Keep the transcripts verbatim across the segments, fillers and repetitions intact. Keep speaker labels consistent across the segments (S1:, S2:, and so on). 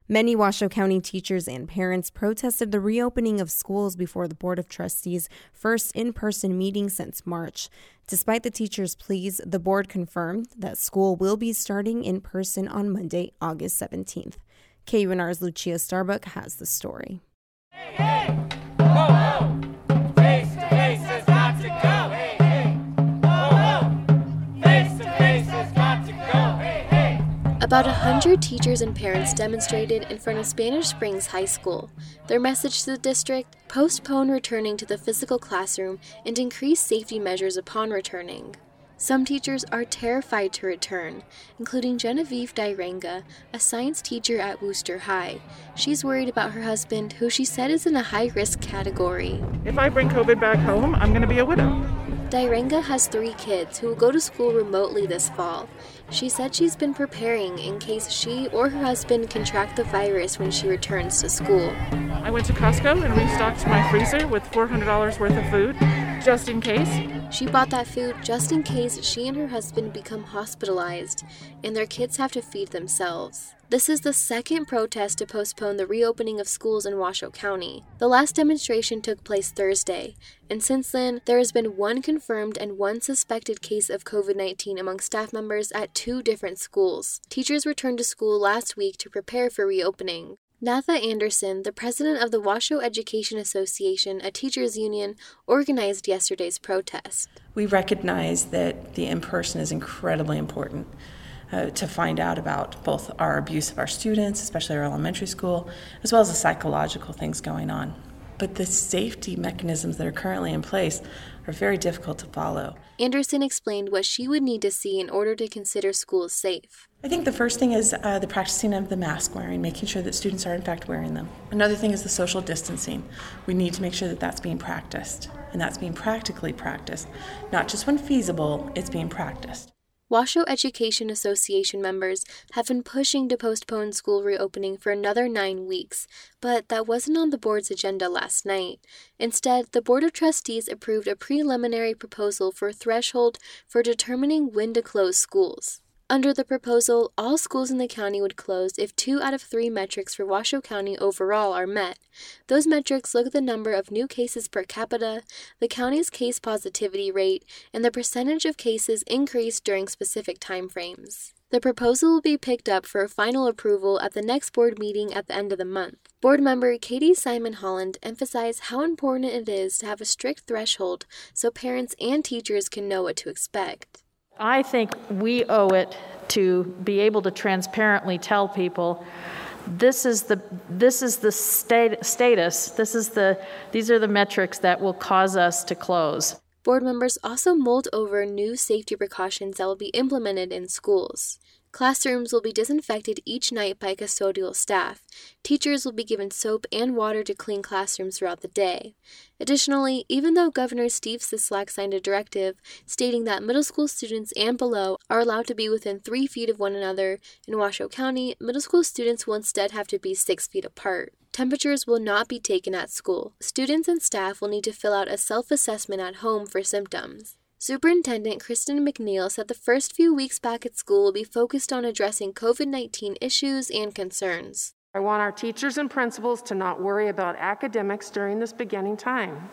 S1: Many Washoe County teachers and parents protested the reopening of schools before the Board of Trustees' first in-person meeting since March. Despite the teachers' pleas, the board confirmed that school will be starting in person on Monday, August seventeenth. K U N R's Lucia Starbuck has the story.
S2: Hey, hey! Whoa, whoa! Face to face has got to go! Hey, hey! Whoa, whoa! Face to face has got to go! Hey, hey!
S3: About a hundred teachers and parents demonstrated in front of Spanish Springs High School. Their message to the district: postpone returning to the physical classroom and increase safety measures upon returning. Some teachers are terrified to return, including Genevieve Diranga, a science teacher at Wooster High. She's worried about her husband, who she said is in a high-risk category.
S4: If I bring COVID back home, I'm going to be a widow.
S3: Diranga has three kids who will go to school remotely this fall. She said she's been preparing in case she or her husband contract the virus when she returns to school.
S4: I went to Costco and restocked my freezer with four hundred dollars worth of food, just in case.
S3: She bought that food just in case she and her husband become hospitalized and their kids have to feed themselves. This is the second protest to postpone the reopening of schools in Washoe County. The last demonstration took place Thursday, and since then, there has been one confirmed and one suspected case of COVID nineteen among staff members at two different schools. Teachers returned to school last week to prepare for reopening. Natha Anderson, the president of the Washoe Education Association, a teachers' union, organized yesterday's protest.
S5: We recognize that the in-person is incredibly important. Uh, to find out about both our abuse of our students, especially our elementary school, as well as the psychological things going on. But the safety mechanisms that are currently in place are very difficult to follow.
S3: Anderson explained what she would need to see in order to consider schools safe.
S5: I think the first thing is uh, the practicing of the mask wearing, making sure that students are in fact wearing them. Another thing is the social distancing. We need to make sure that that's being practiced, and that's being practically practiced. Not just when feasible, it's being practiced.
S3: Washoe Education Association members have been pushing to postpone school reopening for another nine weeks, but that wasn't on the board's agenda last night. Instead, the Board of Trustees approved a preliminary proposal for a threshold for determining when to close schools. Under the proposal, all schools in the county would close if two out of three metrics for Washoe County overall are met. Those metrics look at the number of new cases per capita, the county's case positivity rate, and the percentage of cases increased during specific timeframes. The proposal will be picked up for a final approval at the next board meeting at the end of the month. Board member Katie Simon Holland emphasized how important it is to have a strict threshold so parents and teachers can know what to expect.
S6: I think we owe it to be able to transparently tell people this is the this is the state, status, this is the these are the metrics that will cause us to close.
S3: Board members also mulled over new safety precautions that will be implemented in schools. Classrooms will be disinfected each night by custodial staff. Teachers will be given soap and water to clean classrooms throughout the day. Additionally, even though Governor Steve Sisolak signed a directive stating that middle school students and below are allowed to be within three feet of one another, in Washoe County, middle school students will instead have to be six feet apart. Temperatures will not be taken at school. Students and staff will need to fill out a self-assessment at home for symptoms. Superintendent Kristen McNeil said the first few weeks back at school will be focused on addressing COVID nineteen issues and concerns.
S7: I want our teachers and principals to not worry about academics during this beginning time.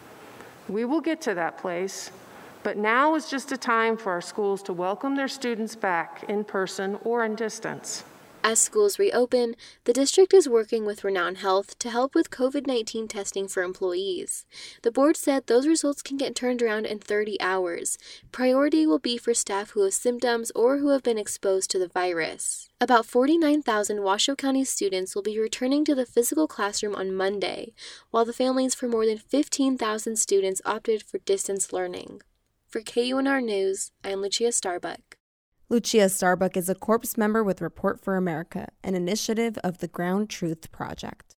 S7: We will get to that place, but now is just a time for our schools to welcome their students back in person or in distance.
S3: As schools reopen, the district is working with Renown Health to help with COVID nineteen testing for employees. The board said those results can get turned around in thirty hours. Priority will be for staff who have symptoms or who have been exposed to the virus. About forty-nine thousand Washoe County students will be returning to the physical classroom on Monday, while the families for more than fifteen thousand students opted for distance learning. For K U N R News, I'm Lucia Starbuck.
S1: Lucia Starbuck is a corps member with Report for America, an initiative of the Ground Truth Project.